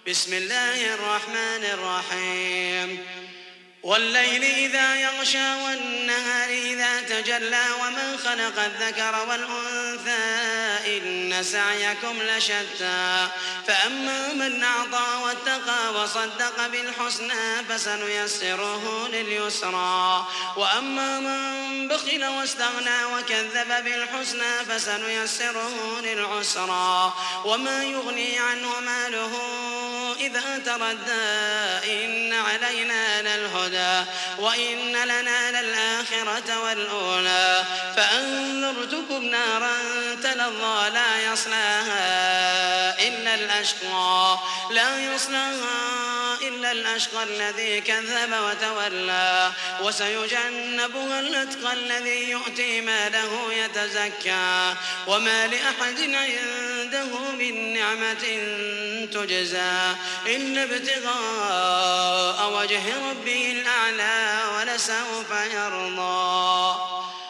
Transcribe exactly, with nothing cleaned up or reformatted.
بسم الله الرحمن الرحيم والليل إذا يغشى والنهار إذا تجلى وما خلق الذكر والأنثى إن سعيكم لشتى فأما من أعطى واتقى وصدق بالحسنى فسنيسره لليسرى وأما من بخل واستغنى وكذب بالحسنى فسنيسره للعسرى وما يغني عنه ماله إذا تردى إن علينا للهدى وإن لنا للآخرة والأولى فأنذرتكم نارا تلظى لا يصلاها إلا الأشقى لا يصلاها إلا الأشقى الذي كذب وتولى وسيجنبها الأتقى الذي يؤتي ماله يتزكى وما لأحد عنده من نعمة تجزى إلا ابتغاء وجه ربه الأعلى ولسوف يرضى.